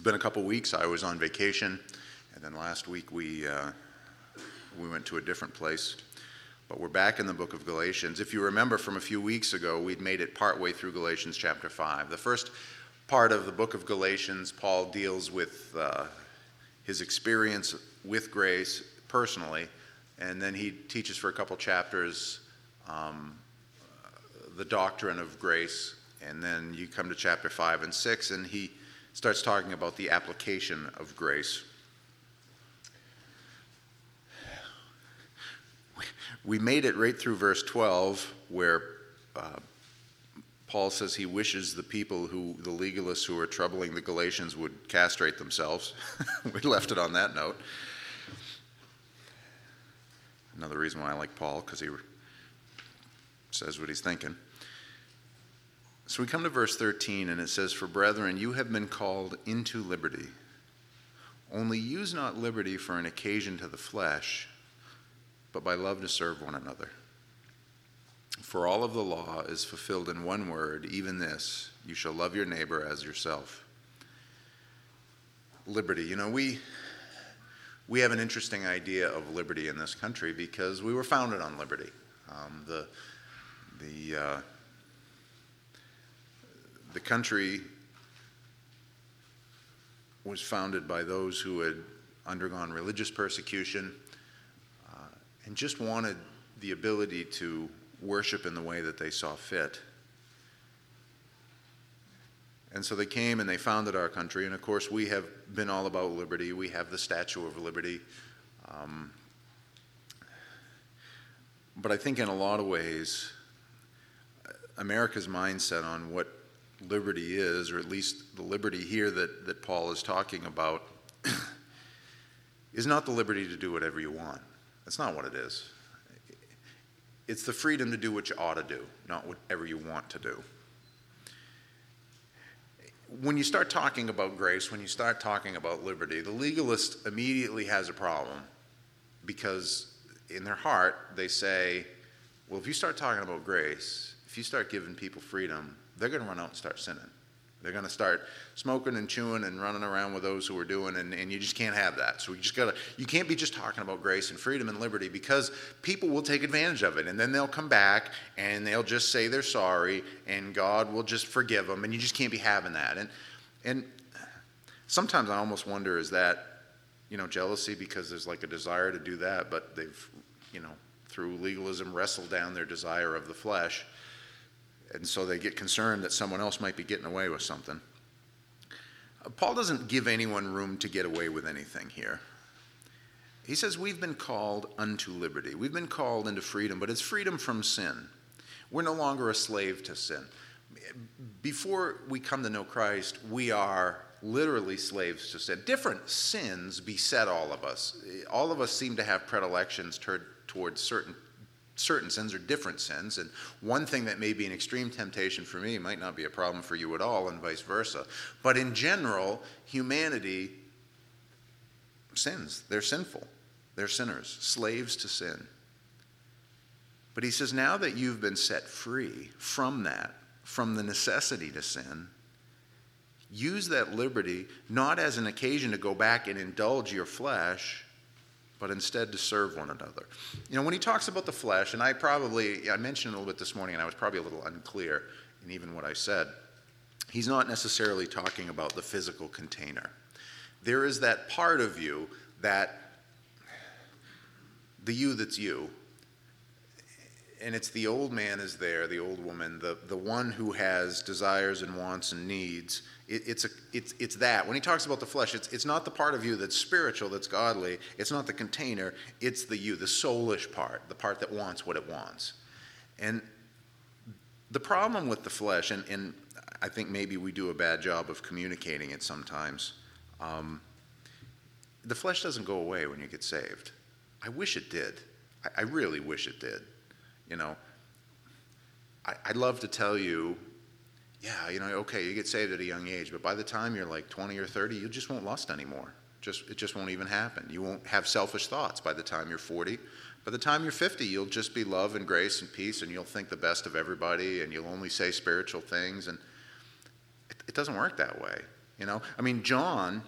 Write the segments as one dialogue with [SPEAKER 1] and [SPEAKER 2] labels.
[SPEAKER 1] It's been a couple weeks. I was on vacation, and then last week we went to a different place. But we're back in the book of Galatians. If you remember from a few weeks ago, we'd made it partway through Galatians chapter 5. The first part of the book of Galatians, Paul deals with his experience with grace personally, and then he teaches for a couple chapters the doctrine of grace, and then you come to chapter 5 and 6, and he starts talking about the application of grace. We made it right through verse 12, where Paul says he wishes the legalists who are troubling the Galatians would castrate themselves. We left it on that note. Another reason why I like Paul, because he says what he's thinking. So we come to verse 13, and it says, "For brethren, you have been called into liberty. Only use not liberty for an occasion to the flesh, but by love to serve one another. For all of the law is fulfilled in one word, even this, you shall love your neighbor as yourself." Liberty. You know, we have an interesting idea of liberty in this country because we were founded on liberty. The country was founded by those who had undergone religious persecution and just wanted the ability to worship in the way that they saw fit. And so they came and they founded our country, and of course we have been all about liberty. We have the Statue of Liberty. But I think in a lot of ways, America's mindset on what liberty is, or at least the liberty here that Paul is talking about, is not the liberty to do whatever you want. That's not what it is. It's the freedom to do what you ought to do, not whatever you want to do. When you start talking about grace, when you start talking about liberty, the legalist immediately has a problem because in their heart they say, well, if you start talking about grace, if you start giving people freedom, they're going to run out and start sinning. They're going to start smoking and chewing and running around with those who are doing, and you just can't have that. So you can't be just talking about grace and freedom and liberty, because people will take advantage of it, and then they'll come back and they'll just say they're sorry, and God will just forgive them, and you just can't be having that. And sometimes I almost wonder, is that, jealousy because there's like a desire to do that, but they've, through legalism wrestled down their desire of the flesh. And so they get concerned that someone else might be getting away with something. Paul doesn't give anyone room to get away with anything here. He says we've been called unto liberty. We've been called into freedom, but it's freedom from sin. We're no longer a slave to sin. Before we come to know Christ, we are literally slaves to sin. Different sins beset all of us. All of us seem to have predilections towards certain sins or different sins, and one thing that may be an extreme temptation for me might not be a problem for you at all, and vice versa. But in general, humanity sins. They're sinful. They're sinners, slaves to sin. But he says, now that you've been set free from that, from the necessity to sin, use that liberty not as an occasion to go back and indulge your flesh, but instead to serve one another. When he talks about the flesh, and I mentioned a little bit this morning, and I was probably a little unclear in even what I said, he's not necessarily talking about the physical container. There is that part of you, the you that's you, and it's the old man is there, the old woman, the one who has desires and wants and needs. It's that. When he talks about the flesh, it's not the part of you that's spiritual, that's godly. It's not the container. It's the you, the soulish part, the part that wants what it wants. And the problem with the flesh, and I think maybe we do a bad job of communicating it sometimes, the flesh doesn't go away when you get saved. I wish it did. I really wish it did. I'd love to tell you, okay, you get saved at a young age, but by the time you're like 20 or 30, you just won't lust anymore. It just won't even happen. You won't have selfish thoughts by the time you're 40. By the time you're 50, you'll just be love and grace and peace, and you'll think the best of everybody, and you'll only say spiritual things, and it doesn't work that way. I mean, John,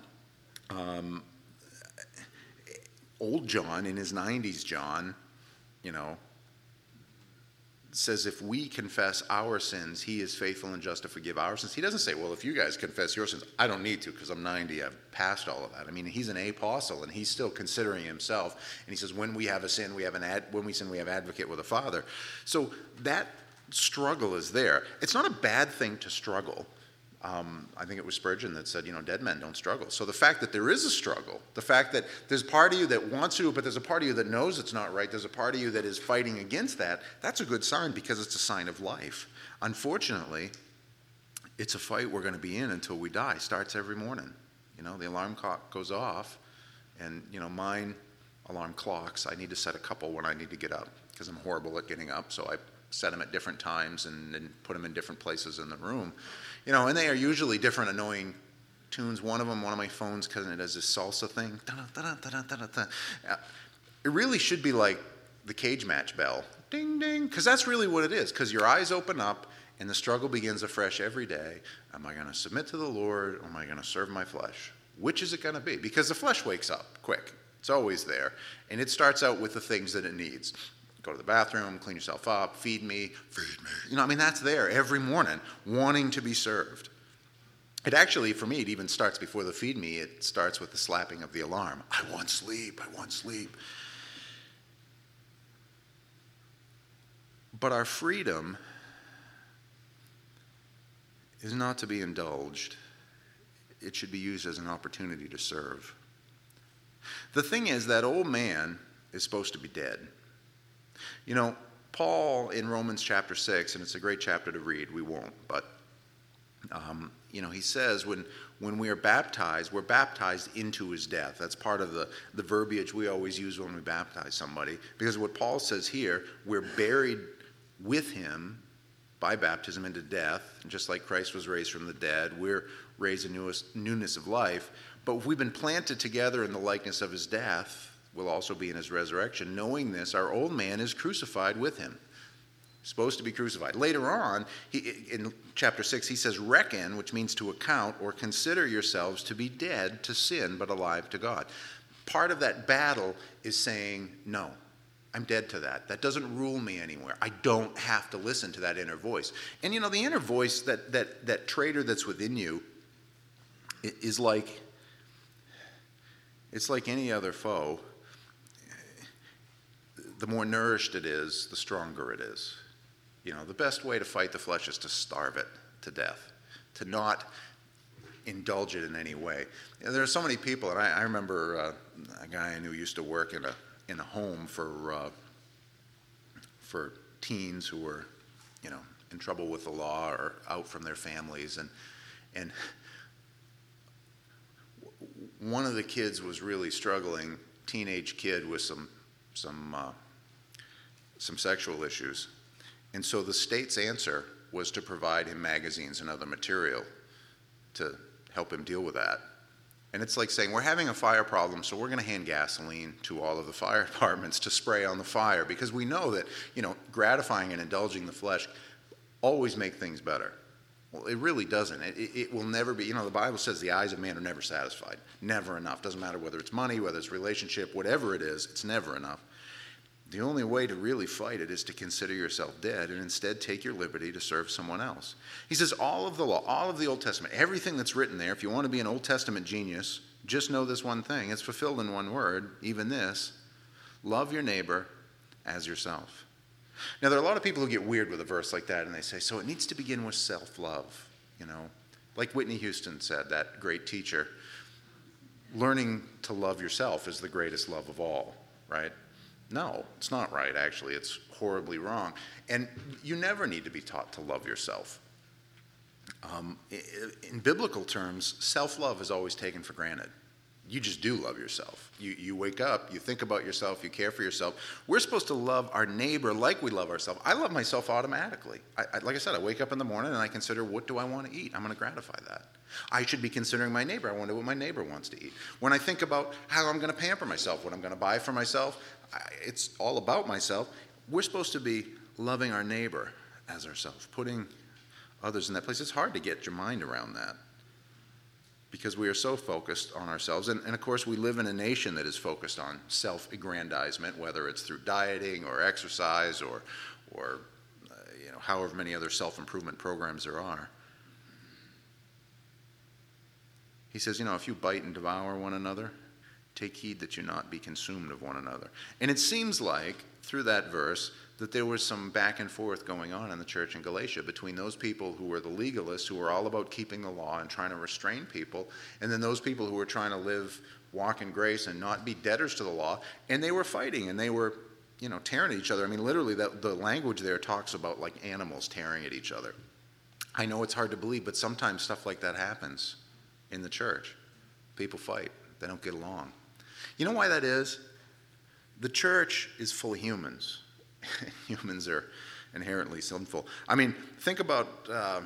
[SPEAKER 1] old John, in his 90s, John, you know, says if we confess our sins, he is faithful and just to forgive our sins. He doesn't say, well, if you guys confess your sins, I don't need to because I'm 90, I've passed all of that. I mean, he's an apostle and he's still considering himself. And he says, when we have a sin, when we sin, we have advocate with the Father. So that struggle is there. It's not a bad thing to struggle. I think it was Spurgeon that said, dead men don't struggle. So the fact that there is a struggle, the fact that there's a part of you that wants to, but there's a part of you that knows it's not right, there's a part of you that is fighting against that, that's a good sign because it's a sign of life. Unfortunately, it's a fight we're going to be in until we die. Starts every morning. The alarm clock goes off, and, mine alarm clocks, I need to set a couple when I need to get up because I'm horrible at getting up, so I set them at different times and put them in different places in the room. And they are usually different annoying tunes. One of my phones, because it does this salsa thing. It really should be like the cage match bell. Ding, ding. Because that's really what it is. Because your eyes open up and the struggle begins afresh every day. Am I going to submit to the Lord or am I going to serve my flesh? Which is it going to be? Because the flesh wakes up quick. It's always there. And it starts out with the things that it needs. Go to the bathroom, clean yourself up, feed me. That's there every morning, wanting to be served. It actually, for me, it even starts before the feed me. It starts with the slapping of the alarm. I want sleep. But our freedom is not to be indulged. It should be used as an opportunity to serve. The thing is, that old man is supposed to be dead. Paul in Romans chapter 6, and it's a great chapter to read, we won't, but, he says when we are baptized, we're baptized into his death. That's part of the verbiage we always use when we baptize somebody, because what Paul says here, we're buried with him by baptism into death, and just like Christ was raised from the dead, we're raised in newness of life, but if we've been planted together in the likeness of his death, will also be in his resurrection. Knowing this, our old man is crucified with him. Supposed to be crucified. Later on, in chapter 6, he says, reckon, which means to account or consider yourselves to be dead to sin, but alive to God. Part of that battle is saying, no, I'm dead to that. That doesn't rule me anywhere. I don't have to listen to that inner voice. And the inner voice, that traitor that's within you, is like, it's like any other foe. The more nourished it is, the stronger it is. The best way to fight the flesh is to starve it to death, to not indulge it in any way. There are so many people, and I remember a guy I knew used to work in a home for teens who were, in trouble with the law or out from their families, and one of the kids was really struggling, teenage kid with some sexual issues. And so the state's answer was to provide him magazines and other material to help him deal with that. And it's like saying, we're having a fire problem, so we're going to hand gasoline to all of the fire departments to spray on the fire, because we know that, gratifying and indulging the flesh always make things better. Well, it really doesn't. It will never be, the Bible says the eyes of man are never satisfied. Never enough. Doesn't matter whether it's money, whether it's relationship, whatever it is, it's never enough. The only way to really fight it is to consider yourself dead and instead take your liberty to serve someone else. He says all of the law, all of the Old Testament, everything that's written there, if you want to be an Old Testament genius, just know this one thing. It's fulfilled in one word, even this: love your neighbor as yourself. Now, there are a lot of people who get weird with a verse like that, and they say, so it needs to begin with self-love, Like Whitney Houston said, that great teacher, learning to love yourself is the greatest love of all, right? No, it's not right, actually. It's horribly wrong. And you never need to be taught to love yourself. In biblical terms, self-love is always taken for granted. You just do love yourself. You wake up, you think about yourself, you care for yourself. We're supposed to love our neighbor like we love ourselves. I love myself automatically. Like I said, I wake up in the morning and I consider, what do I want to eat? I'm going to gratify that. I should be considering my neighbor. I wonder what my neighbor wants to eat. When I think about how I'm going to pamper myself, what I'm going to buy for myself, it's all about myself. We're supposed to be loving our neighbor as ourselves, putting others in that place. It's hard to get your mind around that. because we are so focused on ourselves. And of course, we live in a nation that is focused on self-aggrandizement, whether it's through dieting or exercise or however many other self-improvement programs there are. He says, if you bite and devour one another, take heed that you not be consumed of one another. And it seems like, through that verse, that there was some back and forth going on in the church in Galatia between those people who were the legalists, who were all about keeping the law and trying to restrain people, and then those people who were trying to walk in grace and not be debtors to the law. And they were fighting, and they were, tearing at each other. I mean, literally, the language there talks about like animals tearing at each other. I know it's hard to believe, but sometimes stuff like that happens in the church. People fight. They don't get along. You know why that is? The church is full of humans. Humans are inherently sinful. I mean, think about, I'm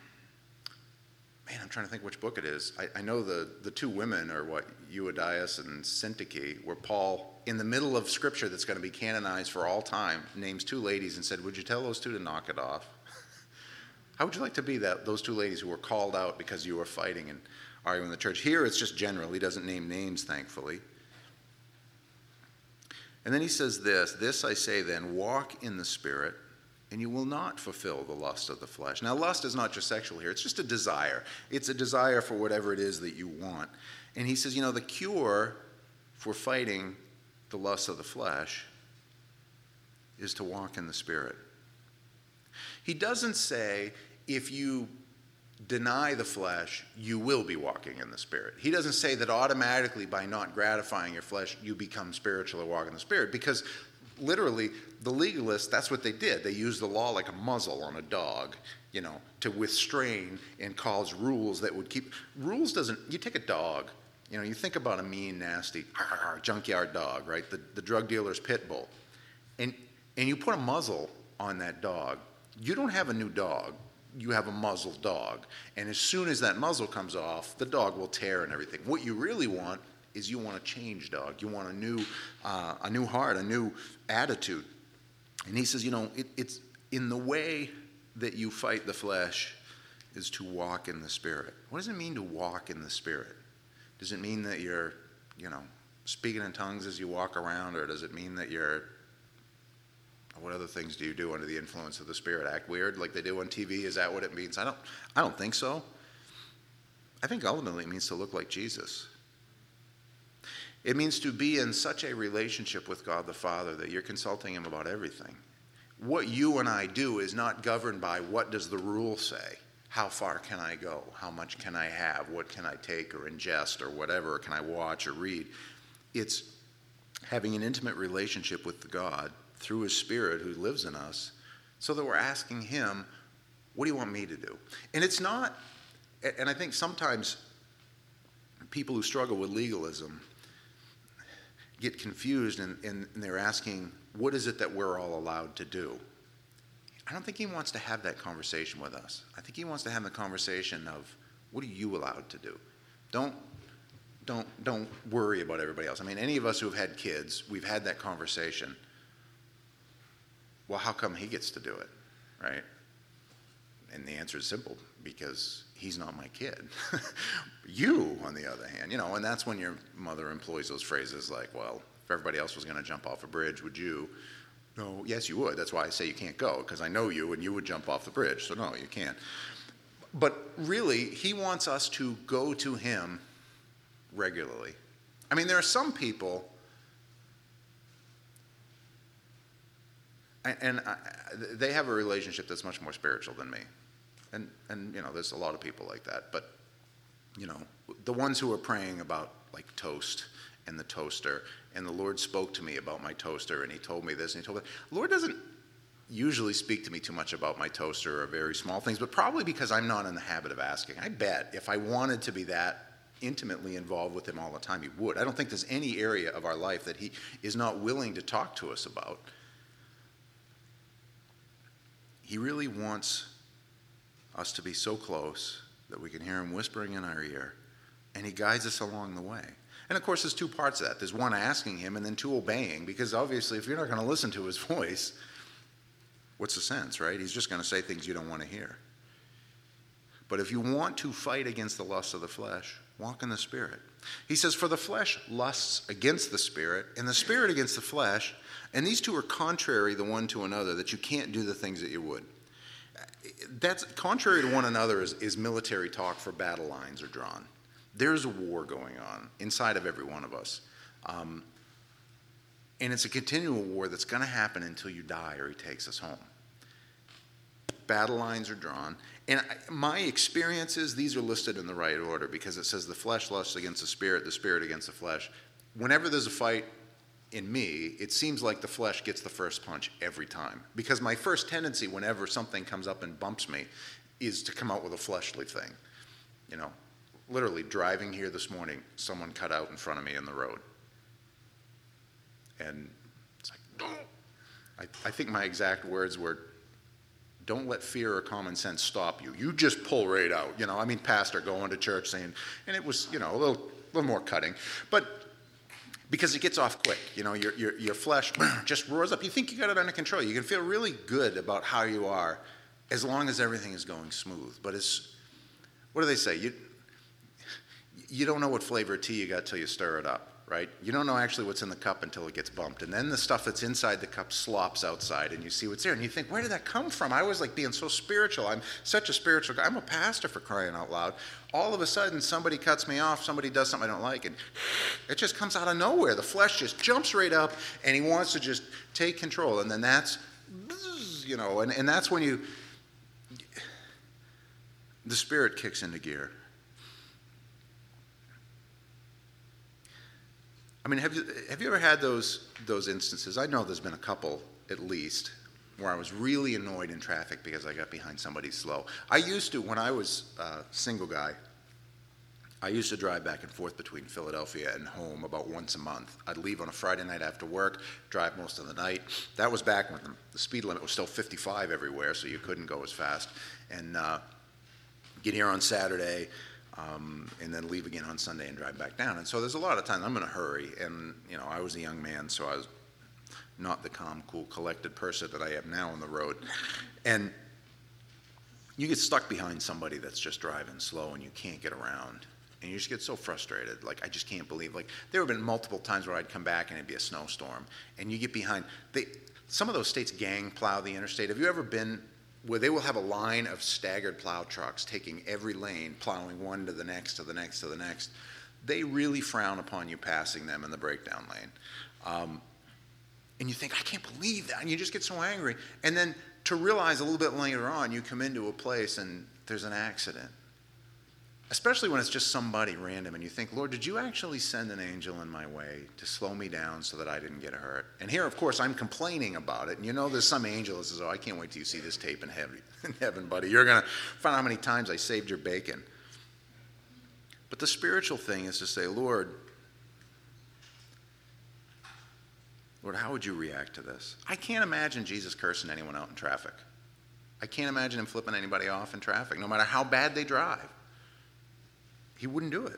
[SPEAKER 1] trying to think which book it is. I know the two women are Euodias and Syntyche, where Paul, in the middle of scripture that's going to be canonized for all time, names two ladies and said, would you tell those two to knock it off? How would you like to be those two ladies who were called out because you were fighting and arguing in the church? Here it's just general. He doesn't name names, thankfully. And then he says this I say then, walk in the Spirit, and you will not fulfill the lust of the flesh. Now, lust is not just sexual here. It's just a desire. It's a desire for whatever it is that you want. And he says, the cure for fighting the lust of the flesh is to walk in the Spirit. He doesn't say, if you deny the flesh, you will be walking in the Spirit. He doesn't say that automatically by not gratifying your flesh, you become spiritual or walk in the Spirit, because literally, the legalists, that's what they did. They used the law like a muzzle on a dog, to restrain and cause rules that would keep... You take a dog, you think about a mean, nasty, junkyard dog, right? The drug dealer's pit bull. And you put a muzzle on that dog. You don't have a new dog. You have a muzzled dog. And as soon as that muzzle comes off, the dog will tear and everything. What you really want is you want a changed dog. You want a new heart, a new attitude. And he says, it's in the way that you fight the flesh is to walk in the Spirit. What does it mean to walk in the Spirit? Does it mean that you're, speaking in tongues as you walk around, or does it mean that you're... What other things do you do under the influence of the Spirit? Act weird like they do on TV? Is that what it means? I don't think so. I think ultimately it means to look like Jesus. It means to be in such a relationship with God the Father that you're consulting him about everything. What you and I do is not governed by what does the rule say. How far can I go? How much can I have? What can I take or ingest or whatever? Can I watch or read? It's having an intimate relationship with God through his Spirit who lives in us, so that we're asking him, what do you want me to do? And it's not, and I think sometimes people who struggle with legalism get confused and they're asking, what is it that we're all allowed to do? I don't think he wants to have that conversation with us. I think he wants to have the conversation of, what are you allowed to do? Don't worry about everybody else. I mean, any of us who have had kids, we've had that conversation. Well, how come he gets to do it, right? And the answer is simple, because he's not my kid. You, on the other hand, and that's when your mother employs those phrases like, well, if everybody else was going to jump off a bridge, would you? No, yes, you would. That's why I say you can't go, because I know you and you would jump off the bridge, so no, you can't. But really, he wants us to go to him regularly. I mean, there are some people... And they have a relationship that's much more spiritual than me. And there's a lot of people like that. But, the ones who are praying about, like, toast and the toaster, and the Lord spoke to me about my toaster, and he told me this, and he told me that. The Lord doesn't usually speak to me too much about my toaster or very small things, but probably because I'm not in the habit of asking. I bet if I wanted to be that intimately involved with him all the time, he would. I don't think there's any area of our life that he is not willing to talk to us about. He really wants us to be so close that we can hear him whispering in our ear, and he guides us along the way. And of course, there's two parts of that. There's one, asking him, and then two, obeying, because obviously if you're not going to listen to his voice, what's the sense, right? He's just going to say things you don't want to hear. But if you want to fight against the lust of the flesh, Walk in the Spirit. He says, for the flesh lusts against the Spirit, and the Spirit against the flesh, and these two are contrary the one to another, that you can't do the things that you would. That's contrary to one another is military talk for battle lines are drawn. There's a war going on inside of every one of us. And it's a continual war that's going to happen until you die or he takes us home. Battle lines are drawn. And my experience is these are listed in the right order because it says the flesh lusts against the Spirit against the flesh. Whenever there's a fight in me, it seems like the flesh gets the first punch every time. Because my first tendency whenever something comes up and bumps me is to come out with a fleshly thing. You know, literally driving here this morning, someone cut out in front of me in the road. And it's like, don't. I think my exact words were, don't let fear or common sense stop you. You just pull right out. You know, I mean, pastor going to church saying, and it was, you know, a little more cutting. But because it gets off quick, you know, your flesh just roars up. You think you got it under control. You can feel really good about how you are as long as everything is going smooth. But what do they say? You don't know what flavor of tea you got till you stir it up. Right? You don't know actually what's in the cup until it gets bumped. And then the stuff that's inside the cup slops outside and you see what's there. And you think, where did that come from? I was like being so spiritual. I'm such a spiritual guy. I'm a pastor for crying out loud. All of a sudden, somebody cuts me off. Somebody does something I don't like. And it just comes out of nowhere. The flesh just jumps right up and he wants to just take control. And then that's, you know, and that's when the Spirit kicks into gear. I mean, have you ever had those instances? I know there's been a couple, at least, where I was really annoyed in traffic because I got behind somebody slow. I used to, when I was a single guy, I used to drive back and forth between Philadelphia and home about once a month. I'd leave on a Friday night after work, drive most of the night. That was back when the speed limit was still 55 everywhere, so you couldn't go as fast. And get here on Saturday, and then leave again on Sunday and drive back down. And so there's a lot of times I'm in a hurry, and you know I was a young man, so I was not the calm, cool, collected person that I am now on the road. And you get stuck behind somebody that's just driving slow and you can't get around, and you just get so frustrated. Like, I just can't believe. Like, there have been multiple times where I'd come back and it'd be a snowstorm, and you get behind. Some of those states gang plow the interstate. Have you ever been where they will have a line of staggered plow trucks taking every lane, plowing one to the next, to the next, to the next? They really frown upon you passing them in the breakdown lane. And you think, I can't believe that. And you just get so angry. And then to realize a little bit later on, you come into a place and there's an accident. Especially when it's just somebody random and you think, Lord, did you actually send an angel in my way to slow me down so that I didn't get hurt? And here, of course, I'm complaining about it. And you know there's some angel that says, oh, I can't wait till you see this tape in heaven, buddy. You're going to find out how many times I saved your bacon. But the spiritual thing is to say, Lord, how would you react to this? I can't imagine Jesus cursing anyone out in traffic. I can't imagine him flipping anybody off in traffic, no matter how bad they drive. He wouldn't do it.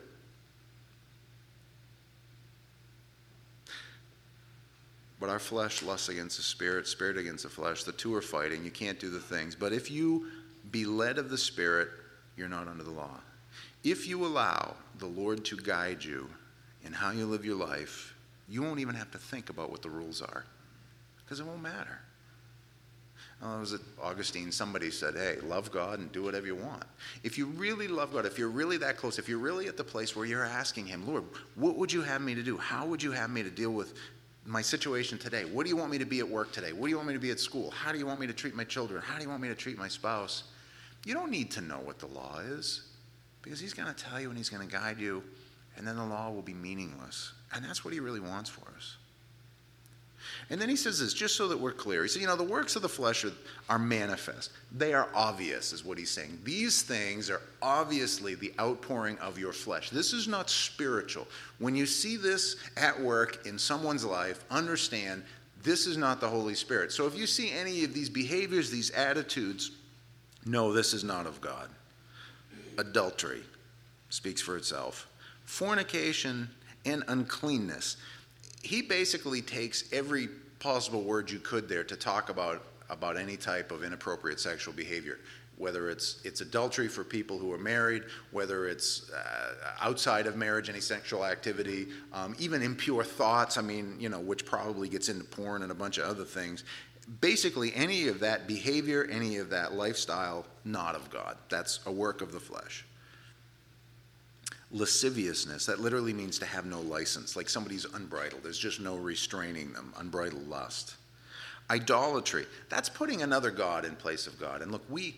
[SPEAKER 1] But our flesh lusts against the Spirit, Spirit against the flesh. The two are fighting. You can't do the things. But if you be led of the Spirit, you're not under the law. If you allow the Lord to guide you in how you live your life, you won't even have to think about what the rules are, because it won't matter. Was it Augustine? Somebody said, hey, love God and do whatever you want. If you really love God, if you're really that close, if you're really at the place where you're asking him, Lord, what would you have me to do? How would you have me to deal with my situation today? What do you want me to be at work today? What do you want me to be at school? How do you want me to treat my children? How do you want me to treat my spouse? You don't need to know what the law is, because he's going to tell you and he's going to guide you, and then the law will be meaningless. And that's what he really wants for us. And then he says this, just so that we're clear. He said, the works of the flesh are manifest. They are obvious, is what he's saying. These things are obviously the outpouring of your flesh. This is not spiritual. When you see this at work in someone's life, understand this is not the Holy Spirit. So if you see any of these behaviors, these attitudes, no, this is not of God. Adultery speaks for itself. Fornication and uncleanness. He basically takes every possible word you could there to talk about any type of inappropriate sexual behavior. whether it's adultery for people who are married, whether it's outside of marriage, any sexual activity, even impure thoughts, which probably gets into porn and a bunch of other things. Basically, any of that behavior, any of that lifestyle, not of God. That's a work of the flesh. Lasciviousness, that literally means to have no license, like somebody's unbridled. There's just no restraining them, unbridled lust. Idolatry, that's putting another god in place of God. And look, we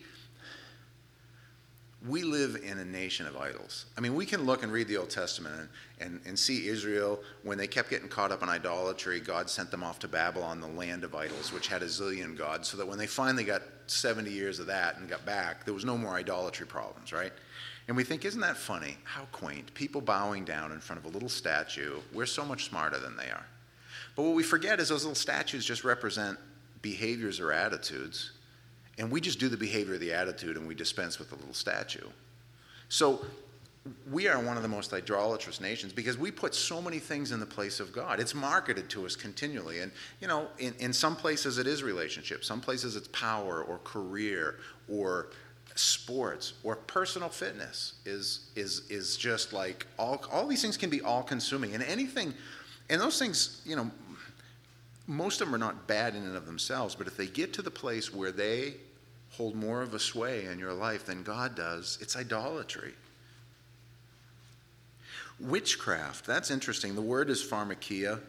[SPEAKER 1] live in a nation of idols. We can look and read the Old Testament and see Israel, when they kept getting caught up in idolatry, God sent them off to Babylon, the land of idols, which had a zillion gods, so that when they finally got 70 years of that and got back, there was no more idolatry problems, right? And we think, isn't that funny? How quaint. People bowing down in front of a little statue. We're so much smarter than they are. But what we forget is those little statues just represent behaviors or attitudes, and we just do the behavior or the attitude and we dispense with the little statue. So we are one of the most idolatrous nations because we put so many things in the place of God. It's marketed to us continually. And, in some places it is relationships. Some places it's power or career or sports or personal fitness is just like all these things can be all-consuming. And anything, and those things, most of them are not bad in and of themselves, but if they get to the place where they hold more of a sway in your life than God does, it's idolatry. Witchcraft, that's interesting. The word is pharmakia.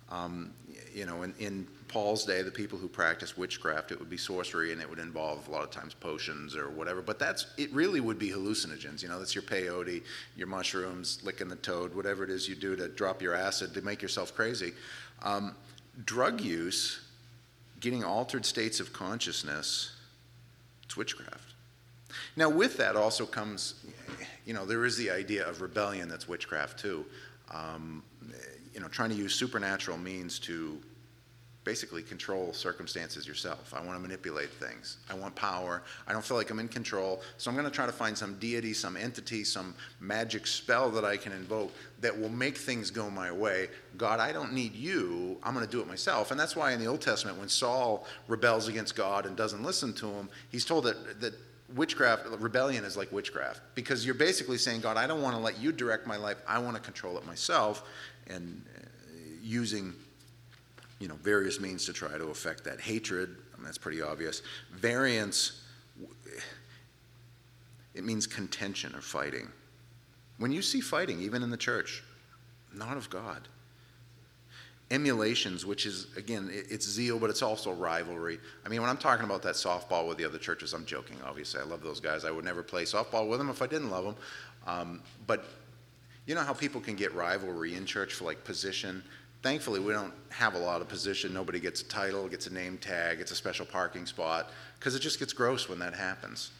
[SPEAKER 1] In Paul's day, the people who practiced witchcraft, it would be sorcery, and it would involve a lot of times potions or whatever. But it really would be hallucinogens. That's your peyote, your mushrooms, licking the toad, whatever it is you do to drop your acid to make yourself crazy. Drug use, getting altered states of consciousness, it's witchcraft. Now, with that also comes, there is the idea of rebellion that's witchcraft too. Trying to use supernatural means to basically control circumstances yourself. I want to manipulate things. I want power. I don't feel like I'm in control, so I'm going to try to find some deity, some entity, some magic spell that I can invoke that will make things go my way. God, I don't need you. I'm going to do it myself. And that's why in the Old Testament, when Saul rebels against God and doesn't listen to him, he's told that rebellion is like witchcraft, because you're basically saying, God, I don't want to let you direct my life. I want to control it myself, and using various means to try to affect that. Hatred, that's pretty obvious. Variance, it means contention or fighting. When you see fighting, even in the church, not of God. Emulations, which is, again, it's zeal, but it's also rivalry. When I'm talking about that softball with the other churches, I'm joking, obviously. I love those guys. I would never play softball with them if I didn't love them. But you know how people can get rivalry in church for position? Thankfully, we don't have a lot of position. Nobody gets a title, gets a name tag, gets a special parking spot, because it just gets gross when that happens.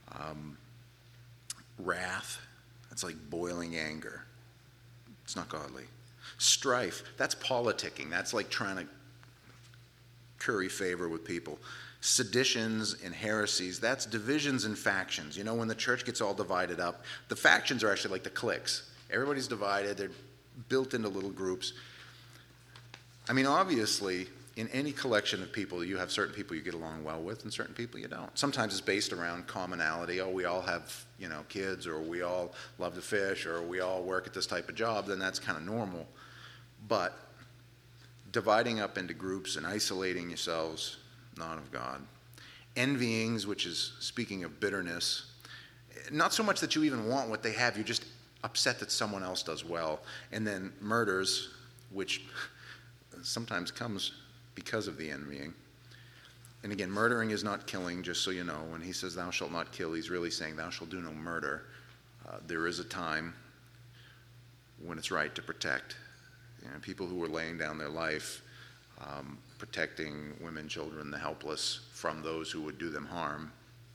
[SPEAKER 1] Wrath, that's like boiling anger. It's not godly. Strife, that's politicking. That's like trying to curry favor with people. Seditions and heresies, that's divisions and factions. When the church gets all divided up, the factions are actually like the cliques. Everybody's divided. They're built into little groups. Obviously, in any collection of people, you have certain people you get along well with and certain people you don't. Sometimes it's based around commonality. We all have, kids, or we all love to fish, or we all work at this type of job. Then that's kind of normal. But dividing up into groups and isolating yourselves, not of God. Envyings, which is, speaking of bitterness, not so much that you even want what they have, you're just upset that someone else does well. And then murders, which sometimes comes because of the envying. And again, murdering is not killing, just so you know. When he says thou shalt not kill, he's really saying thou shalt do no murder. There is a time when it's right to protect. People who are laying down their life, protecting women, children, the helpless from those who would do them harm.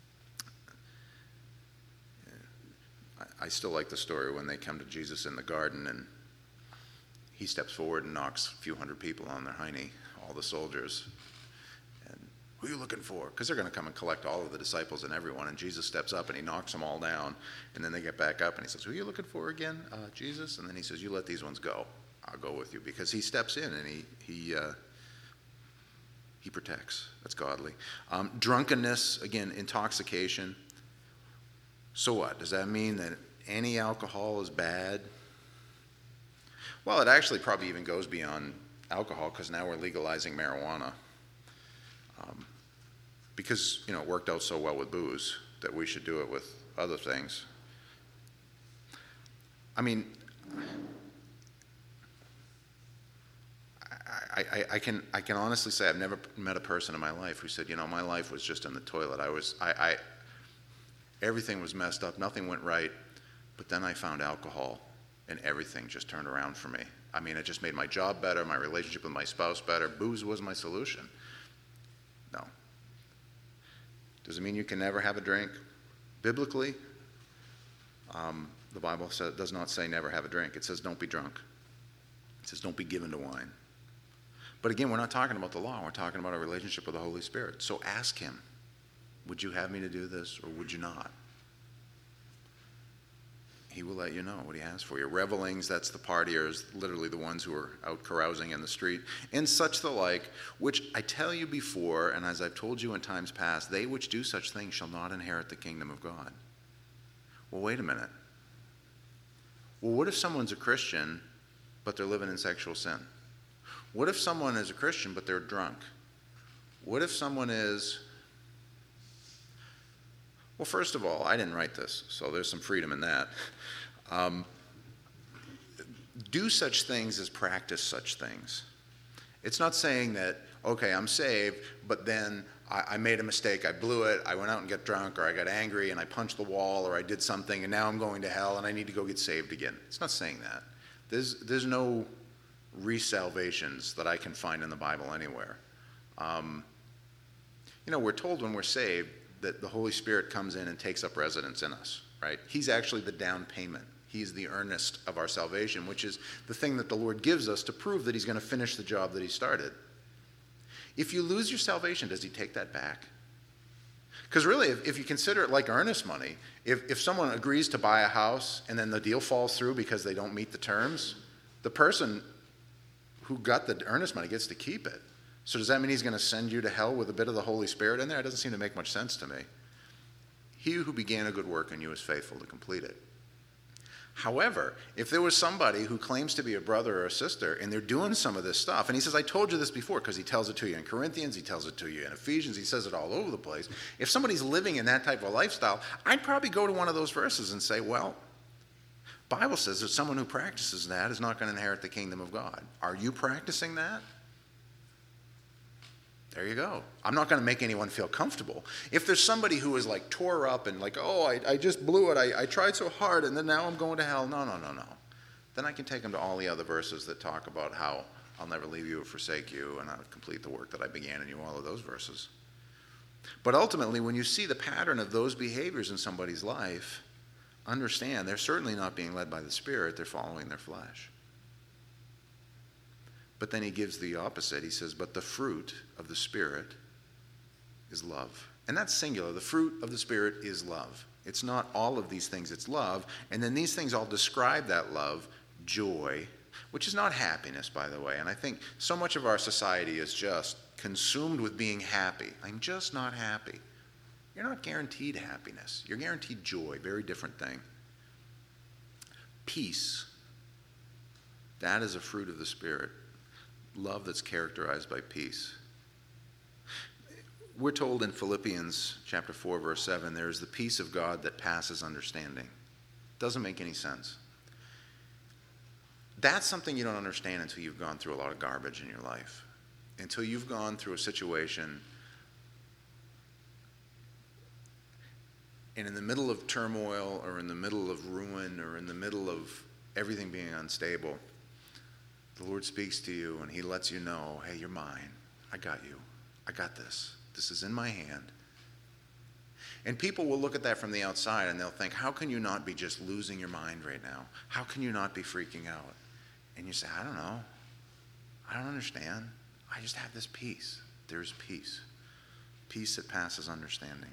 [SPEAKER 1] I still like the story when they come to Jesus in the garden and he steps forward and knocks a few hundred people on their hiney, all the soldiers. And who are you looking for? Because they're going to come and collect all of the disciples and everyone. And Jesus steps up and he knocks them all down. And then they get back up and he says, who are you looking for again? Jesus. And then he says, you let these ones go. I'll go with you. Because he steps in and he He protects. That's godly. Drunkenness, again, intoxication. So what? Does that mean that any alcohol is bad? Well, it actually probably even goes beyond alcohol, because now we're legalizing marijuana. Because, it worked out so well with booze that we should do it with other things. I mean, I can honestly say I've never met a person in my life who said, my life was just in the toilet. Everything was messed up, nothing went right, but then I found alcohol and everything just turned around for me. I mean, it just made my job better, my relationship with my spouse better. Booze was my solution. No. Does it mean you can never have a drink? Biblically, the Bible does not say never have a drink. It says don't be drunk. It says don't be given to wine. But again, we're not talking about the law. We're talking about a relationship with the Holy Spirit. So ask him, would you have me to do this or would you not? He will let you know what he has for you. Revelings, that's the partiers, literally the ones who are out carousing in the street, and such the like, which I tell you before, and as I've told you in times past, they which do such things shall not inherit the kingdom of God. Well, wait a minute. Well, what if someone's a Christian, but they're living in sexual sin? What if someone is a Christian, but they're drunk? What if someone is... Well, first of all, I didn't write this, so there's some freedom in that. Do such things as practice such things. It's not saying that, okay, I'm saved, but then I made a mistake, I blew it, I went out and got drunk, or I got angry and I punched the wall, or I did something, and now I'm going to hell and I need to go get saved again. It's not saying that. There's no re-salvations that I can find in the Bible anywhere. We're told when we're saved that the Holy Spirit comes in and takes up residence in us, right? He's actually the down payment. He's the earnest of our salvation, which is the thing that the Lord gives us to prove that he's going to finish the job that he started. If you lose your salvation, does he take that back? Because really, if you consider it like earnest money, if someone agrees to buy a house and then the deal falls through because they don't meet the terms, the person who got the earnest money gets to keep it. So does that mean he's going to send you to hell with a bit of the Holy Spirit in there? It doesn't seem to make much sense to me. He who began a good work in you is faithful to complete it. However, if there was somebody who claims to be a brother or a sister and they're doing some of this stuff, and he says, I told you this before, because he tells it to you in Corinthians, he tells it to you in Ephesians, he says it all over the place. If somebody's living in that type of lifestyle, I'd probably go to one of those verses and say, well, Bible says that someone who practices that is not going to inherit the kingdom of God. Are you practicing that? There you go. I'm not going to make anyone feel comfortable. If there's somebody who is like tore up and like, oh, I just blew it. I tried so hard and then now I'm going to hell. No. Then I can take them to all the other verses that talk about how I'll never leave you or forsake you and I'll complete the work that I began in you, all of those verses. But ultimately, when you see the pattern of those behaviors in somebody's life, understand they're certainly not being led by the Spirit. They're following their flesh. But then he gives the opposite. He says, but the fruit of the Spirit is love. And that's singular. The fruit of the Spirit is love. It's not all of these things, it's love. And then these things all describe that love, joy, which is not happiness, by the way. And I think so much of our society is just consumed with being happy. I'm just not happy. You're not guaranteed happiness. You're guaranteed joy. Very different thing. Peace. That is a fruit of the Spirit. Love that's characterized by peace. We're told in Philippians chapter 4, verse 7, there is the peace of God that passes understanding. Doesn't make any sense. That's something you don't understand until you've gone through a lot of garbage in your life. Until you've gone through a situation and in the middle of turmoil or in the middle of ruin or in the middle of everything being unstable, the Lord speaks to you and he lets you know, hey, you're mine. I got you. I got this. This is in my hand. And people will look at that from the outside and they'll think, how can you not be just losing your mind right now? How can you not be freaking out? And you say, I don't know. I don't understand. I just have this peace. There's peace. Peace that passes understanding.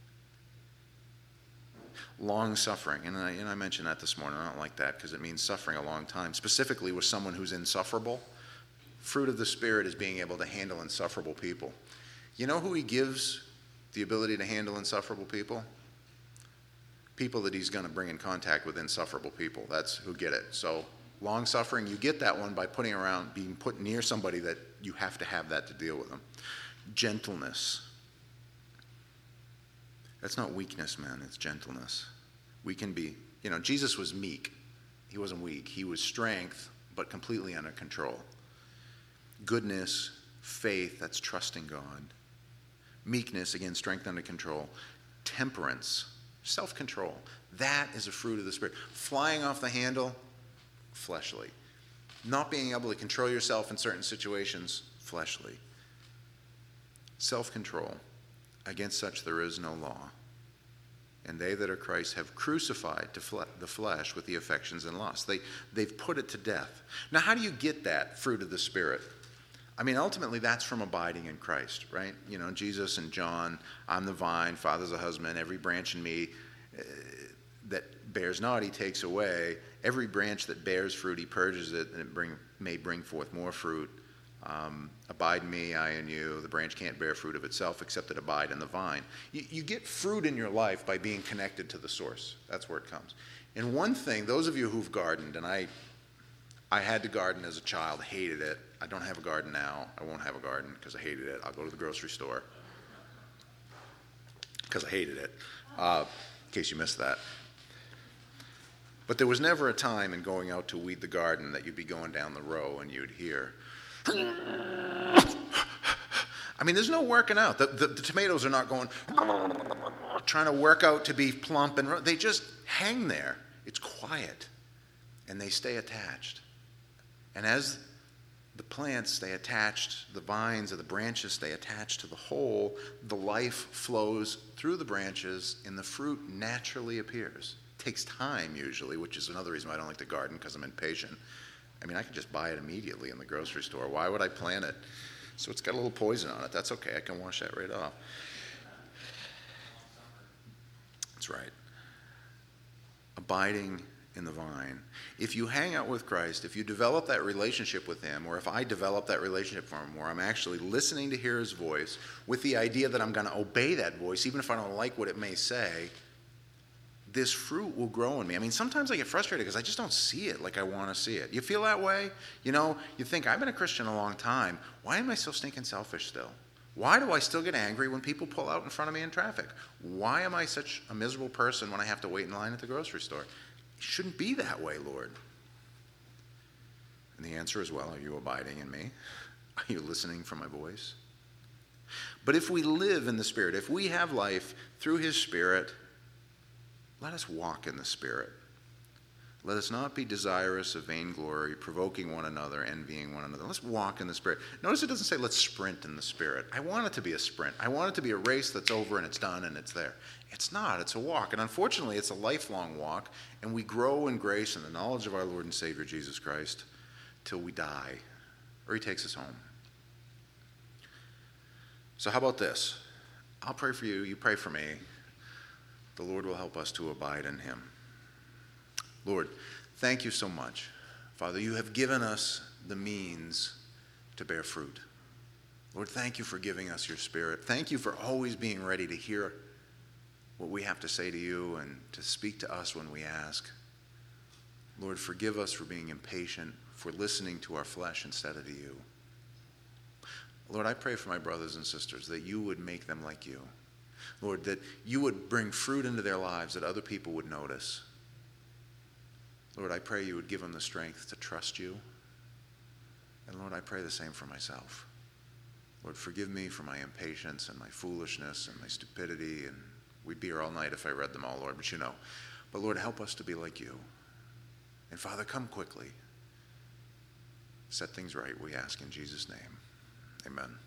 [SPEAKER 1] Long suffering, and I mentioned that this morning. I don't like that because it means suffering a long time, specifically with someone who's insufferable. fruit of the Spirit is being able to handle insufferable people. You know who he gives the ability to handle insufferable people? People that he's going to bring in contact with insufferable people. That's who get it. So long suffering, you get that one by being put near somebody that you have to have that to deal with them. Gentleness. That's not weakness, man. It's gentleness. We can be, Jesus was meek. He wasn't weak. He was strength, but completely under control. Goodness, faith, that's trusting God. Meekness, again, strength under control. Temperance, self-control. That is a fruit of the Spirit. Flying off the handle, fleshly. Not being able to control yourself in certain situations, fleshly. Self-control. Against such there is no law. And they that are Christ have crucified the flesh with the affections and lusts. They've put it to death. Now, how do you get that fruit of the Spirit? I mean, ultimately, that's from abiding in Christ, right? Jesus and John, I'm the vine, Father's the husband, every branch in me that bears not, he takes away. Every branch that bears fruit, he purges it, and it may bring forth more fruit. Abide in me, I in you. The branch can't bear fruit of itself except it abide in the vine. You get fruit in your life by being connected to the source. That's where it comes. And one thing, those of you who've gardened, and I had to garden as a child, hated it. I don't have a garden now. I won't have a garden because I hated it. I'll go to the grocery store because I hated it, in case you missed that. But there was never a time in going out to weed the garden that you'd be going down the row and you'd hear, I mean, there's no working out. The tomatoes are not going, trying to work out to be plump, and they just hang there. It's quiet, and they stay attached. And as the plants stay attached, the vines or the branches stay attached to the whole, the life flows through the branches, and the fruit naturally appears. It takes time usually, which is another reason why I don't like to garden, because I'm impatient. I mean, I could just buy it immediately in the grocery store. Why would I plant it? So it's got a little poison on it. That's okay. I can wash that right off. That's right. Abiding in the vine. If you hang out with Christ, if you develop that relationship with him, or if I develop that relationship for him, where I'm actually listening to hear his voice with the idea that I'm going to obey that voice, even if I don't like what it may say, this fruit will grow in me. I mean, sometimes I get frustrated because I just don't see it like I want to see it. You feel that way? You think, I've been a Christian a long time. Why am I so stinking selfish still? Why do I still get angry when people pull out in front of me in traffic? Why am I such a miserable person when I have to wait in line at the grocery store? It shouldn't be that way, Lord. And the answer is, well, are you abiding in me? Are you listening for my voice? But if we live in the Spirit, if we have life through his Spirit, let us walk in the Spirit. Let us not be desirous of vainglory, provoking one another, envying one another. Let's walk in the Spirit. Notice it doesn't say let's sprint in the Spirit. I want it to be a sprint. I want it to be a race that's over and it's done and it's there. It's not. It's a walk. And unfortunately, it's a lifelong walk. And we grow in grace and the knowledge of our Lord and Savior, Jesus Christ, till we die, or he takes us home. So how about this? I'll pray for you. You pray for me. The Lord will help us to abide in him. Lord, thank you so much. Father, you have given us the means to bear fruit. Lord, thank you for giving us your Spirit. Thank you for always being ready to hear what we have to say to you and to speak to us when we ask. Lord, forgive us for being impatient, for listening to our flesh instead of to you. Lord, I pray for my brothers and sisters that you would make them like you. Lord, that you would bring fruit into their lives that other people would notice. Lord, I pray you would give them the strength to trust you. And Lord, I pray the same for myself. Lord, forgive me for my impatience and my foolishness and my stupidity. And we'd be here all night if I read them all, Lord, but you know. But Lord, help us to be like you. And Father, come quickly. Set things right, we ask in Jesus' name. Amen.